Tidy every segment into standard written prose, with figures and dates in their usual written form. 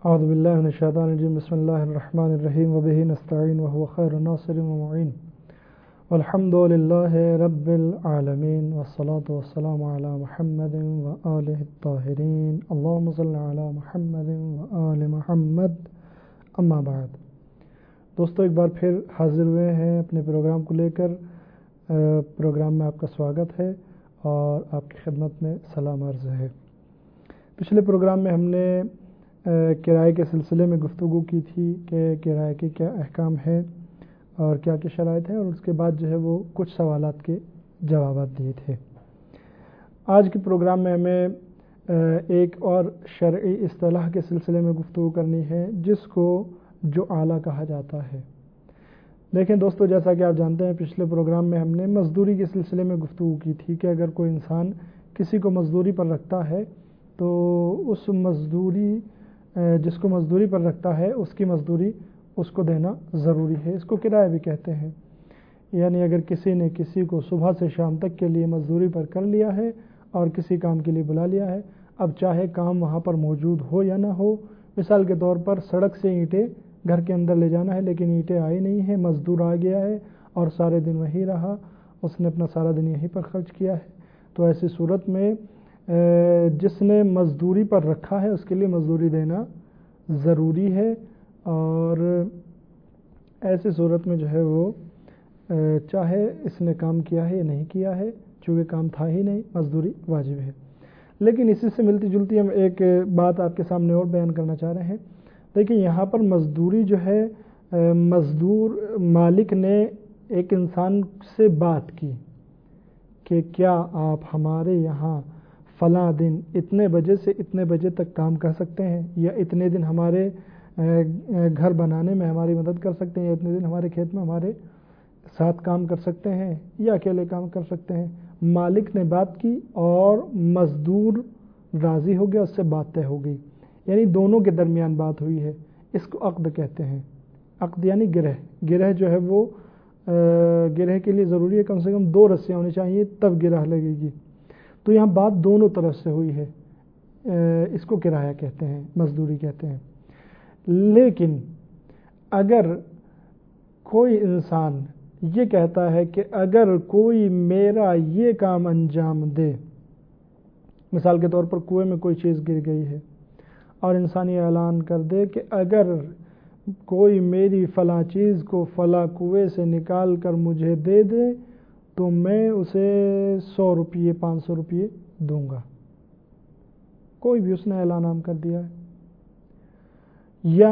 اعوذ باللہ من الشیطان الرجیم بسم اللہ الرحمن الرحیم وبہ نستعین وهو خیر ناصر ومعین والحمد للہ رب العالمین والصلاة والسلام علی محمد وآلہ الطاہرین اللہم صل علی محمد وآل محمد اما بعد۔ دوستو ایک بار پھر حاضر ہوئے ہیں اپنے پروگرام کو لے کر۔ پروگرام میں آپ کا سواگت ہے اور آپ کی خدمت میں سلام عرض ہے۔ پچھلے پروگرام میں ہم نے کرائے کے سلسلے میں گفتگو کی تھی کہ کرائے کے کیا احکام ہیں اور کیا کیا شرائط ہیں، اور اس کے بعد جو ہے وہ کچھ سوالات کے جوابات دیے تھے۔ آج کے پروگرام میں ہمیں ایک اور شرعی اصطلاح کے سلسلے میں گفتگو کرنی ہے جس کو جعالہ کہا جاتا ہے۔ دیکھیں دوستو، جیسا کہ آپ جانتے ہیں پچھلے پروگرام میں ہم نے مزدوری کے سلسلے میں گفتگو کی تھی کہ اگر کوئی انسان کسی کو مزدوری پر رکھتا ہے تو اس مزدوری جس کو مزدوری پر رکھتا ہے اس کی مزدوری اس کو دینا ضروری ہے۔ اس کو کرایہ بھی کہتے ہیں۔ یعنی اگر کسی نے کسی کو صبح سے شام تک کے لیے مزدوری پر کر لیا ہے اور کسی کام کے لیے بلا لیا ہے، اب چاہے کام وہاں پر موجود ہو یا نہ ہو، مثال کے طور پر سڑک سے اینٹیں گھر کے اندر لے جانا ہے لیکن اینٹیں آئی نہیں ہیں، مزدور آ گیا ہے اور سارے دن وہیں رہا، اس نے اپنا سارا دن یہیں پر خرچ کیا ہے، تو ایسی صورت میں جس نے مزدوری پر رکھا ہے اس کے لیے مزدوری دینا ضروری ہے، اور ایسی صورت میں جو ہے وہ چاہے اس نے کام کیا ہے یا نہیں کیا ہے، چونکہ کام تھا ہی نہیں، مزدوری واجب ہے۔ لیکن اسی سے ملتی جلتی ہم ایک بات آپ کے سامنے اور بیان کرنا چاہ رہے ہیں۔ دیکھیں یہاں پر مزدوری جو ہے، مزدور مالک نے ایک انسان سے بات کی کہ کیا آپ ہمارے یہاں فلاں دن اتنے بجے سے اتنے بجے تک کام کر سکتے ہیں، یا اتنے دن ہمارے گھر بنانے میں ہماری مدد کر سکتے ہیں، یا اتنے دن ہمارے کھیت میں ہمارے ساتھ کام کر سکتے ہیں، یا اکیلے کام کر سکتے ہیں۔ مالک نے بات کی اور مزدور راضی ہو گیا، اس سے بات طے ہو گئی، یعنی دونوں کے درمیان بات ہوئی ہے، اس کو عقد کہتے ہیں۔ عقد یعنی گرہ جو ہے وہ گرہ کے لیے ضروری ہے کم سے کم 2 رسیاں ہونی چاہیے تب گرہ لگے گی، تو یہاں بات دونوں طرف سے ہوئی ہے، اس کو کرایہ کہتے ہیں، مزدوری کہتے ہیں۔ لیکن اگر کوئی انسان یہ کہتا ہے کہ اگر کوئی میرا یہ کام انجام دے، مثال کے طور پر کنویں میں کوئی چیز گر گئی ہے اور انسان یہ اعلان کر دے کہ اگر کوئی میری فلاں چیز کو فلاں کنویں سے نکال کر مجھے دے دے تو میں اسے 100 روپیے 500 روپیے دوں گا، کوئی بھی اس نے اعلان عام کر دیا ہے۔ یا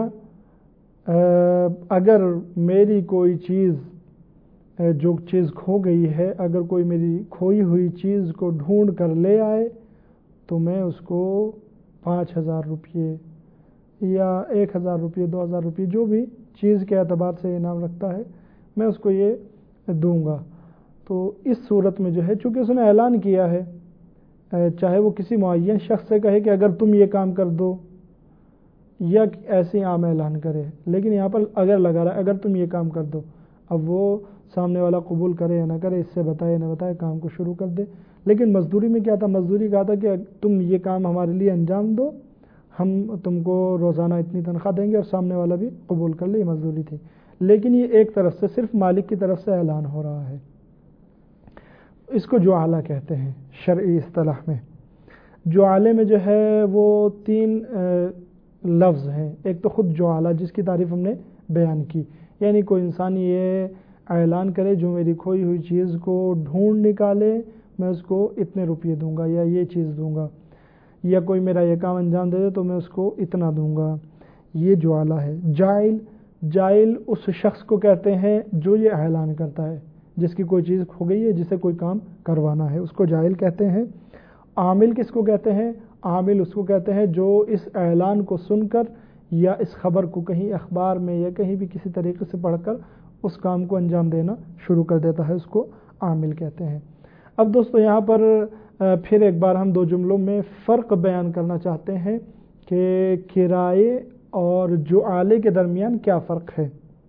اگر میری کوئی چیز جو چیز کھو گئی ہے، اگر کوئی میری کھوئی ہوئی چیز کو ڈھونڈ کر لے آئے تو میں اس کو 5000 روپیے یا 1000 روپیے 2000 روپیے جو بھی چیز کے اعتبار سے انعام رکھتا ہے میں اس کو یہ دوں گا۔ تو اس صورت میں جو ہے چونکہ اس نے اعلان کیا ہے، چاہے وہ کسی معین شخص سے کہے کہ اگر تم یہ کام کر دو، یا ایسے عام اعلان کرے، لیکن یہاں پر اگر لگا رہا ہے اگر تم یہ کام کر دو، اب وہ سامنے والا قبول کرے یا نہ کرے، اس سے بتائے نہ بتائے کام کو شروع کر دے۔ لیکن مزدوری میں کیا تھا؟ مزدوری کہا تھا کہ تم یہ کام ہمارے لیے انجام دو، ہم تم کو روزانہ اتنی تنخواہ دیں گے، اور سامنے والا بھی قبول کر لے، یہ مزدوری تھی۔ لیکن یہ ایک طرف سے صرف مالک کی طرف سے اعلان ہو رہا ہے، اس کو جعالہ کہتے ہیں شرعی اصطلاح میں۔ جعالے میں جو ہے وہ 3 لفظ ہیں۔ ایک تو خود جعالہ جس کی تعریف ہم نے بیان کی، یعنی کوئی انسان یہ اعلان کرے جو میری کھوئی ہوئی چیز کو ڈھونڈ نکالے میں اس کو اتنے روپیے دوں گا یا یہ چیز دوں گا، یا کوئی میرا یہ کام انجام دے دے تو میں اس کو اتنا دوں گا، یہ جعالہ ہے۔ جائل اس شخص کو کہتے ہیں جو یہ اعلان کرتا ہے، جس کی کوئی چیز کھو گئی ہے، جسے کوئی کام کروانا ہے، اس کو جائل کہتے ہیں۔ عامل کس کو کہتے ہیں؟ عامل اس کو کہتے ہیں جو اس اعلان کو سن کر یا اس خبر کو کہیں اخبار میں یا کہیں بھی کسی طریقے سے پڑھ کر اس کام کو انجام دینا شروع کر دیتا ہے، اس کو عامل کہتے ہیں۔ اب دوستو یہاں پر پھر ایک بار ہم 2 جملوں میں فرق بیان کرنا چاہتے ہیں کہ کرائے اور جعالے کے درمیان کیا فرق ہے۔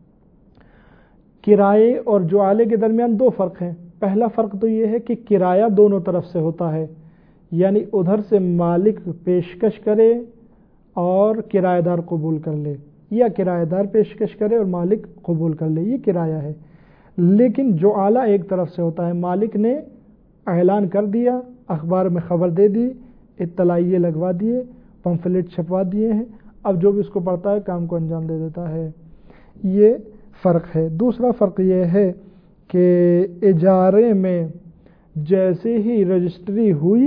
کرائے اور جعالے کے درمیان 2 فرق ہیں۔ پہلا فرق تو یہ ہے کہ کرایہ دونوں طرف سے ہوتا ہے، یعنی ادھر سے مالک پیشکش کرے اور کرایہ دار قبول کر لے، یا کرایہ دار پیشکش کرے اور مالک قبول کر لے، یہ کرایہ ہے۔ لیکن جو اعلیٰ ایک طرف سے ہوتا ہے، مالک نے اعلان کر دیا، اخبار میں خبر دے دی، اطلاعیے لگوا دیے، پمفلیٹ چھپوا دیے ہیں، اب جو بھی اس کو پڑھتا ہے کام کو انجام دے دیتا ہے، یہ فرق ہے۔ دوسرا فرق یہ ہے کہ اجارے میں جیسے ہی رجسٹری ہوئی،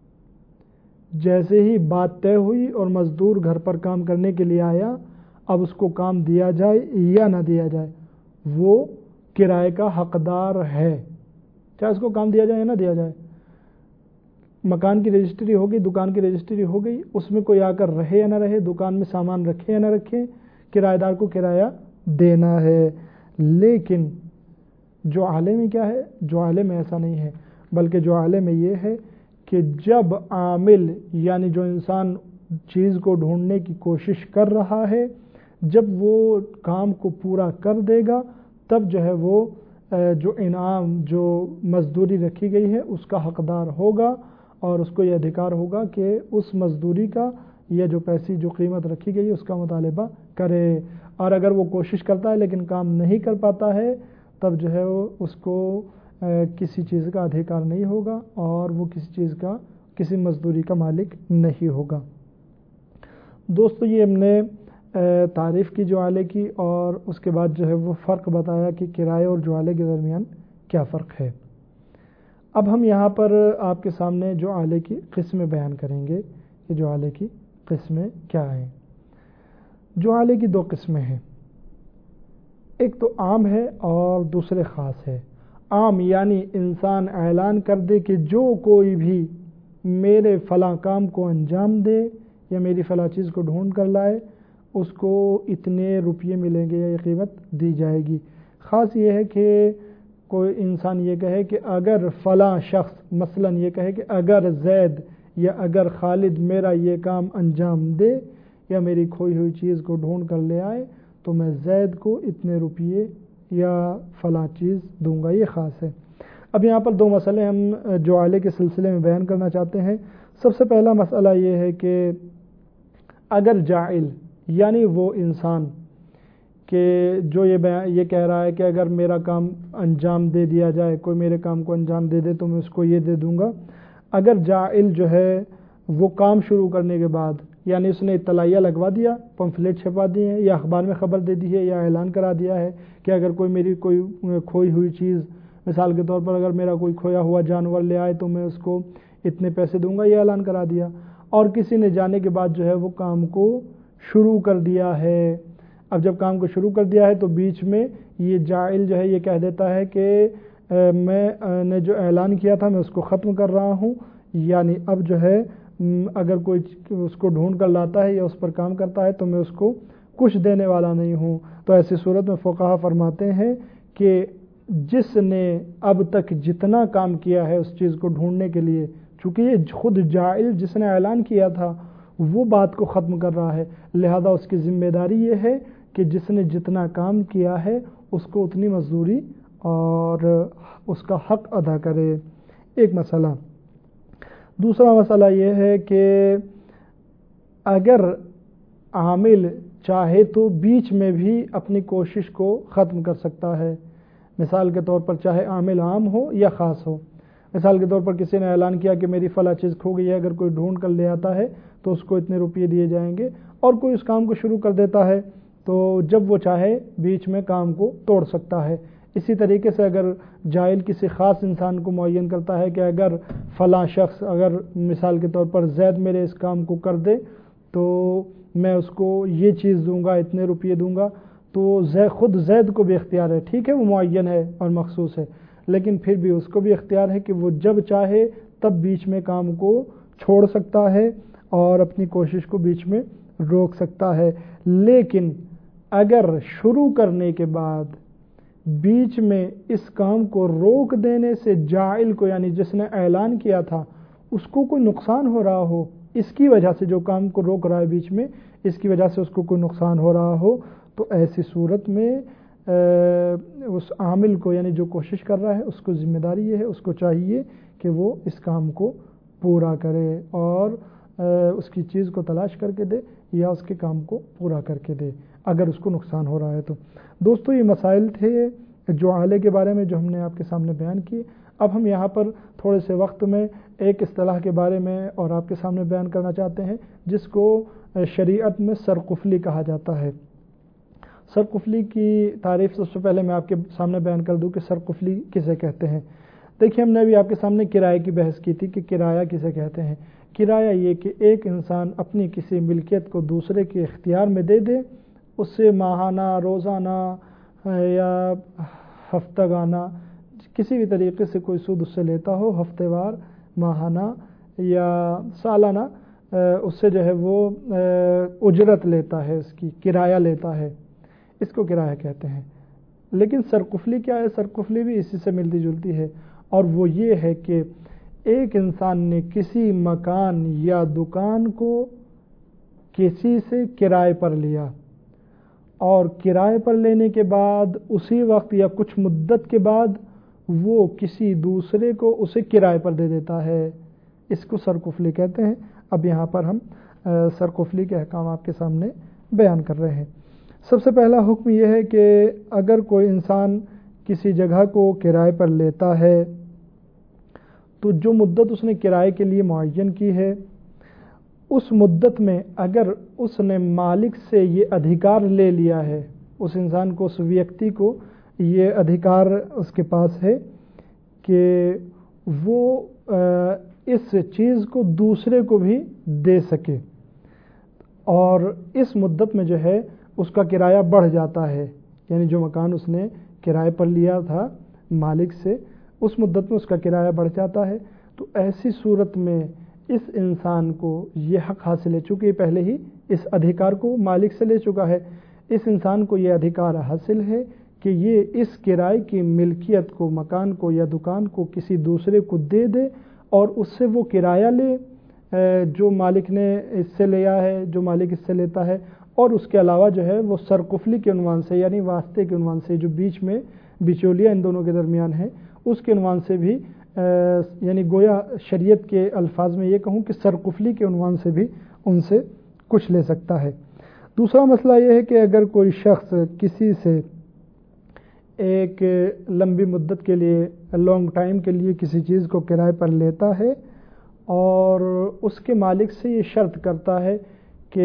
جیسے ہی بات طے ہوئی اور مزدور گھر پر کام کرنے کے لیے آیا، اب اس کو کام دیا جائے یا نہ دیا جائے، وہ کرائے کا حقدار ہے، چاہے اس کو کام دیا جائے یا نہ دیا جائے۔ مکان کی رجسٹری ہو گئی، دکان کی رجسٹری ہو گئی، اس میں کوئی آ کر رہے یا نہ رہے، دکان میں سامان رکھے یا نہ رکھے، کرایہ دار کو کرایہ دینا ہے۔ لیکن جو عالم میں کیا ہے، جو عالم میں ایسا نہیں ہے، بلکہ جو عالم میں یہ ہے کہ جب عامل یعنی جو انسان چیز کو ڈھونڈنے کی کوشش کر رہا ہے، جب وہ کام کو پورا کر دے گا، تب جو ہے وہ جو انعام جو مزدوری رکھی گئی ہے اس کا حقدار ہوگا، اور اس کو یہ ادھیکار ہوگا کہ اس مزدوری کا یا جو پیسے جو قیمت رکھی گئی ہے اس کا مطالبہ کرے۔ اور اگر وہ کوشش کرتا ہے لیکن کام نہیں کر پاتا ہے، تب جو ہے وہ اس کو کسی چیز کا ادھیکار نہیں ہوگا، اور وہ کسی چیز کا، کسی مزدوری کا مالک نہیں ہوگا۔ دوستو، یہ ہم نے تعریف کی جعالے کی، اور اس کے بعد جو ہے وہ فرق بتایا کہ کرائے اور جعالے کے درمیان کیا فرق ہے۔ اب ہم یہاں پر آپ کے سامنے جعالے کی قسمیں بیان کریں گے کہ جعالے کی قسمیں کیا ہیں۔ جعالے کی دو قسمیں ہیں، ایک تو عام ہے اور دوسرے خاص ہے۔ عام یعنی انسان اعلان کر دے کہ جو کوئی بھی میرے فلاں کام کو انجام دے یا میری فلاں چیز کو ڈھونڈ کر لائے، اس کو اتنے روپیے ملیں گے یا یہ قیمت دی جائے گی۔ خاص یہ ہے کہ کوئی انسان یہ کہے کہ اگر فلاں شخص مثلاً یہ کہے کہ اگر زید یا اگر خالد میرا یہ کام انجام دے یا میری کھوئی ہوئی چیز کو ڈھونڈ کر لے آئے تو میں زید کو اتنے روپیے یا فلاں چیز دوں گا، یہ خاص ہے۔ اب یہاں پر دو مسئلے ہم جعالے کے سلسلے میں بیان کرنا چاہتے ہیں۔ سب سے پہلا مسئلہ یہ ہے کہ اگر جاعل یعنی وہ انسان کہ جو یہ کہہ رہا ہے کہ اگر میرا کام انجام دے دیا جائے، کوئی میرے کام کو انجام دے دے تو میں اس کو یہ دے دوں گا، اگر جاعل جو ہے وہ کام شروع کرنے کے بعد یعنی اس نے اطلاعیہ لگوا دیا، پمفلیٹ چھپا دیے ہیں، یا اخبار میں خبر دے دی ہے، یا اعلان کرا دیا ہے کہ اگر کوئی میری کوئی کھوئی ہوئی چیز، مثال کے طور پر اگر میرا کوئی کھویا ہوا جانور لے آئے تو میں اس کو اتنے پیسے دوں گا، یہ اعلان کرا دیا، اور کسی نے جانے کے بعد جو ہے وہ کام کو شروع کر دیا ہے۔ اب جب کام کو شروع کر دیا ہے تو بیچ میں یہ جاعل جو ہے یہ کہہ دیتا ہے کہ میں نے جو اعلان کیا تھا میں اس کو ختم کر رہا ہوں، یعنی اب جو ہے اگر کوئی اس کو ڈھونڈ کر لاتا ہے یا اس پر کام کرتا ہے تو میں اس کو کچھ دینے والا نہیں ہوں۔ تو ایسی صورت میں فقہا فرماتے ہیں کہ جس نے اب تک جتنا کام کیا ہے اس چیز کو ڈھونڈنے کے لیے، چونکہ یہ خود جاعل جس نے اعلان کیا تھا وہ بات کو ختم کر رہا ہے، لہذا اس کی ذمہ داری یہ ہے کہ جس نے جتنا کام کیا ہے اس کو اتنی مزدوری اور اس کا حق ادا کرے، ایک مسئلہ۔ دوسرا مسئلہ یہ ہے کہ اگر عامل چاہے تو بیچ میں بھی اپنی کوشش کو ختم کر سکتا ہے، مثال کے طور پر چاہے عامل عام ہو یا خاص ہو، مثال کے طور پر کسی نے اعلان کیا کہ میری فلاں چیز کھو گئی ہے، اگر کوئی ڈھونڈ کر لے آتا ہے تو اس کو اتنے روپیے دیے جائیں گے، اور کوئی اس کام کو شروع کر دیتا ہے تو جب وہ چاہے بیچ میں کام کو توڑ سکتا ہے۔ اسی طریقے سے اگر جاعل کسی خاص انسان کو معین کرتا ہے کہ اگر فلاں شخص اگر مثال کے طور پر زید میرے اس کام کو کر دے تو میں اس کو یہ چیز دوں گا، اتنے روپیے دوں گا، تو خود زید کو بھی اختیار ہے، ٹھیک ہے وہ معین ہے اور مخصوص ہے، لیکن پھر بھی اس کو بھی اختیار ہے کہ وہ جب چاہے تب بیچ میں کام کو چھوڑ سکتا ہے اور اپنی کوشش کو بیچ میں روک سکتا ہے۔ لیکن اگر شروع کرنے کے بعد بیچ میں اس کام کو روک دینے سے جاعل کو یعنی جس نے اعلان کیا تھا اس کو کوئی نقصان ہو رہا ہو، اس کی وجہ سے جو کام کو روک رہا ہے بیچ میں اس کی وجہ سے اس کو کوئی نقصان ہو رہا ہو، تو ایسی صورت میں اس عامل کو یعنی جو کوشش کر رہا ہے اس کو ذمہ داری یہ ہے، اس کو چاہیے کہ وہ اس کام کو پورا کرے اور اس کی چیز کو تلاش کر کے دے، یا اس کے کام کو پورا کر کے دے اگر اس کو نقصان ہو رہا ہے تو۔ دوستو یہ مسائل تھے جو آلے کے بارے میں جو ہم نے آپ کے سامنے بیان کیے۔ اب ہم یہاں پر تھوڑے سے وقت میں ایک اصطلاح کے بارے میں اور آپ کے سامنے بیان کرنا چاہتے ہیں جس کو شریعت میں سرقفلی کہا جاتا ہے۔ سرقفلی کی تعریف سب سے پہلے میں آپ کے سامنے بیان کر دوں کہ سرقفلی کسے کہتے ہیں۔ دیکھیے ہم نے ابھی آپ کے سامنے کرائے کی بحث کی تھی کہ کرایہ کسے کہتے ہیں۔ کرایہ یہ کہ ایک انسان اپنی کسی ملکیت کو دوسرے کے اختیار میں دے دے، اس سے ماہانہ، روزانہ یا ہفتگانہ کسی بھی طریقے سے کوئی سود اس سے لیتا ہو، ہفتے وار، ماہانہ یا سالانہ، اس سے جو ہے وہ اجرت لیتا ہے، اس کی کرایہ لیتا ہے، اس کو کرایہ کہتے ہیں۔ لیکن سرقفلی کیا ہے؟ سرقفلی بھی اسی سے ملتی جلتی ہے، اور وہ یہ ہے کہ ایک انسان نے کسی مکان یا دکان کو کسی سے کرائے پر لیا، اور کرائے پر لینے کے بعد اسی وقت یا کچھ مدت کے بعد وہ کسی دوسرے کو اسے کرائے پر دے دیتا ہے، اس کو سرقفلی کہتے ہیں۔ اب یہاں پر ہم سرقفلی کے احکام آپ کے سامنے بیان کر رہے ہیں۔ سب سے پہلا حکم یہ ہے کہ اگر کوئی انسان کسی جگہ کو کرائے پر لیتا ہے تو جو مدت اس نے کرائے کے لیے معین کی ہے، اس مدت میں اگر اس نے مالک سے یہ ادھیکار لے لیا ہے، اس انسان کو، اس ویکتی کو یہ ادھیکار اس کے پاس ہے کہ وہ اس چیز کو دوسرے کو بھی دے سکے، اور اس مدت میں جو ہے اس کا کرایہ بڑھ جاتا ہے، یعنی جو مکان اس نے کرائے پر لیا تھا مالک سے، اس مدت میں اس کا کرایہ بڑھ جاتا ہے، تو ایسی صورت میں اس انسان کو یہ حق حاصل ہے، چونکہ پہلے ہی اس ادھیکار کو مالک سے لے چکا ہے، اس انسان کو یہ ادھیکار حاصل ہے کہ یہ اس کرائے کی ملکیت کو، مکان کو یا دکان کو کسی دوسرے کو دے دے اور اس سے وہ کرایہ لے جو مالک نے اس سے لیا ہے، جو مالک اس سے لیتا ہے، اور اس کے علاوہ جو ہے وہ سرقفلی کے عنوان سے، یعنی واسطے کے عنوان سے، جو بیچ میں بچولیا ان دونوں کے درمیان ہے، اس کے عنوان سے بھی، یعنی گویا شریعت کے الفاظ میں یہ کہوں کہ سرقفلی کے عنوان سے بھی ان سے کچھ لے سکتا ہے۔ دوسرا مسئلہ یہ ہے کہ اگر کوئی شخص کسی سے ایک لمبی مدت کے لیے، لانگ ٹائم کے لیے کسی چیز کو کرائے پر لیتا ہے اور اس کے مالک سے یہ شرط کرتا ہے کہ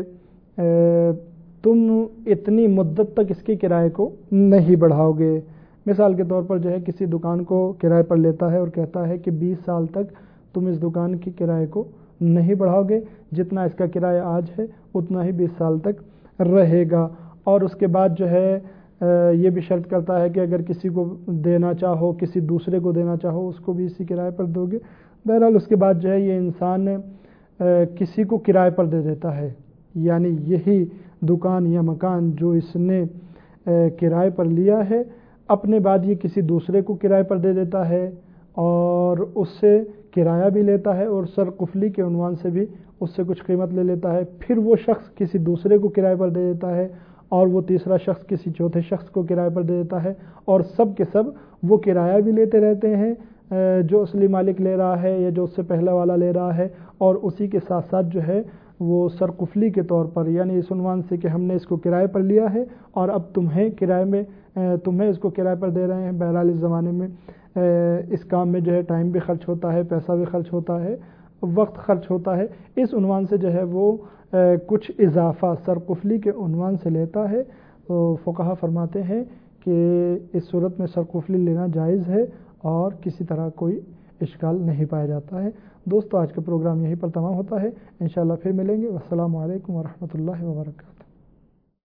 تم اتنی مدت تک اس کے کرائے کو نہیں بڑھاؤ گے۔ مثال کے طور پر جو ہے کسی دکان کو کرائے پر لیتا ہے اور کہتا ہے کہ 20 سال تک تم اس دکان کی کرائے کو نہیں بڑھاؤ گے، جتنا اس کا کرایہ آج ہے اتنا ہی 20 سال تک رہے گا، اور اس کے بعد جو ہے یہ بھی شرط کرتا ہے کہ اگر کسی کو دینا چاہو، کسی دوسرے کو دینا چاہو، اس کو بھی اسی کرائے پر دو گے۔ بہرحال اس کے بعد جو ہے یہ انسان کسی کو کرائے پر دے دیتا ہے، یعنی یہی دکان یا مکان جو اس نے کرائے پر لیا ہے، اپنے بعد یہ کسی دوسرے کو کرائے پر دے دیتا ہے اور اس سے کرایہ بھی لیتا ہے، اور سرقفلی کے عنوان سے بھی اس سے کچھ قیمت لے لیتا ہے، پھر وہ شخص کسی دوسرے کو کرائے پر دے دیتا ہے، اور وہ تیسرا شخص کسی چوتھے شخص کو کرائے پر دے دیتا ہے، اور سب کے سب وہ کرایہ بھی لیتے رہتے ہیں جو اصلی مالک لے رہا ہے یا جو اس سے پہلا والا لے رہا ہے، اور اسی کے ساتھ ساتھ جو ہے وہ سرقفلی کے طور پر، یعنی اس عنوان سے کہ ہم نے اس کو کرائے پر لیا ہے اور اب تمہیں کرائے میں، تمہیں اس کو کرائے پر دے رہے ہیں۔ بہرحال اس زمانے میں اس کام میں جو ہے ٹائم بھی خرچ ہوتا ہے، پیسہ بھی خرچ ہوتا ہے، وقت خرچ ہوتا ہے، اس عنوان سے جو ہے وہ کچھ اضافہ سرقفلی کے عنوان سے لیتا ہے۔ فقہا فرماتے ہیں کہ اس صورت میں سرقفلی لینا جائز ہے اور کسی طرح کوئی اشکال نہیں پایا جاتا ہے۔ دوستو آج کا پروگرام یہیں پر تمام ہوتا ہے، انشاءاللہ پھر ملیں گے۔ والسلام علیکم ورحمۃ اللہ وبرکاتہ۔